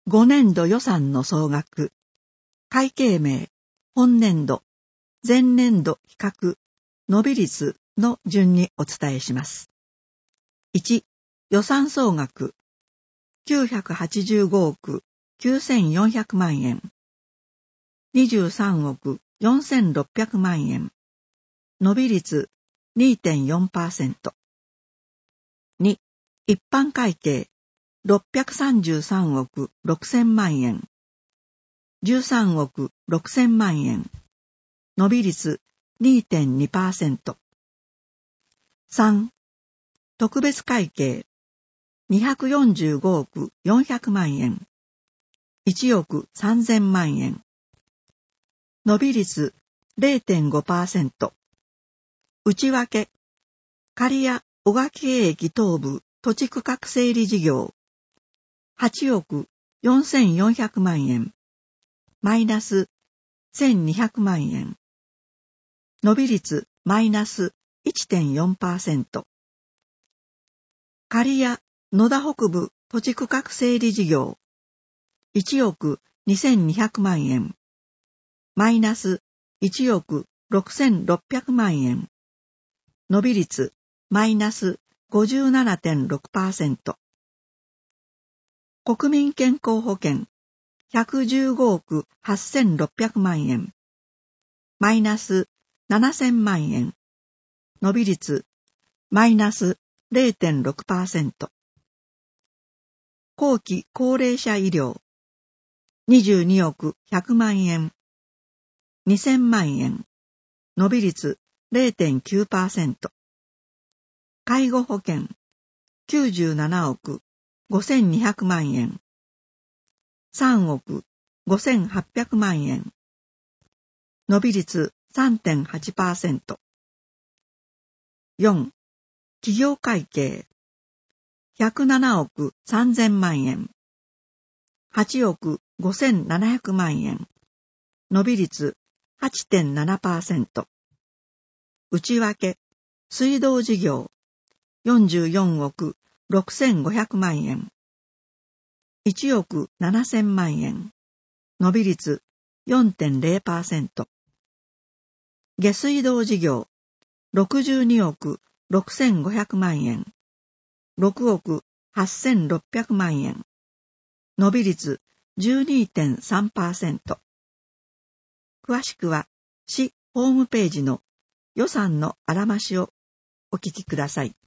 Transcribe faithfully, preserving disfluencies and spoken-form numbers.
ごねんど予算の総額、会計名、本年度、前年度比較、伸び率の順にお伝えします。いち、予算総額、きゅうひゃくはちじゅうごおくきゅうせんよんひゃくまんえん。にじゅうさんおくよんせんろっぴゃくまんえん。伸び率 にてんよんパーセント。に、一般会計、ろっぴゃくさんじゅうさんおくろくせんまんえん。じゅうさんおくろくせんまんえん。伸び率 にてんにパーセント。さん、特別会計、にひゃくよんじゅうごおくよんひゃくまんえん。いちおくさんぜんまんえん。伸び率 れいてんごパーセント。内訳、刈谷小垣駅東部土地区画整理事業、はちおくよんせんよんひゃくまんえん。マイナスせんにひゃくまんえん。伸び率マイナス いってんよんパーセント。刈谷野田北部土地区画整理事業、いちおくにせんにひゃくまんえん。マイナスいちおくろくせんろっぴゃくまんえん。伸び率マイナス ごじゅうななてんろくパーセント。国民健康保険ひゃくじゅうごおくはっせんろっぴゃくまんえん。マイナスななせんまんえん。伸び率マイナス れいてんろくパーセント。後期高齢者医療にじゅうにおくひゃくまんえん。にせんまんえん。伸び率 れいてんきゅうパーセント。介護保険きゅうじゅうななおくごせんにひゃくまんえん。さんおくごせんはっぴゃくまんえん。伸び率 さんてんはちパーセント。よん、企業会計ひゃくななおくさんぜんまんえん。はちおくごせんななひゃくまんえん。伸び率 はちてんななパーセント。内訳、水道事業よんじゅうよんおくろくせんごひゃくまんえん。いちおくななせんまんえん。伸び率 よんてんぜろパーセント。下水道事業ろくじゅうにおくろくせんごひゃくまんえん。ろくおくはっせんろっぴゃくまんえん。伸び率 じゅうにてんさんパーセント。詳しくは市ホームページの予算のあらましをお聞きください。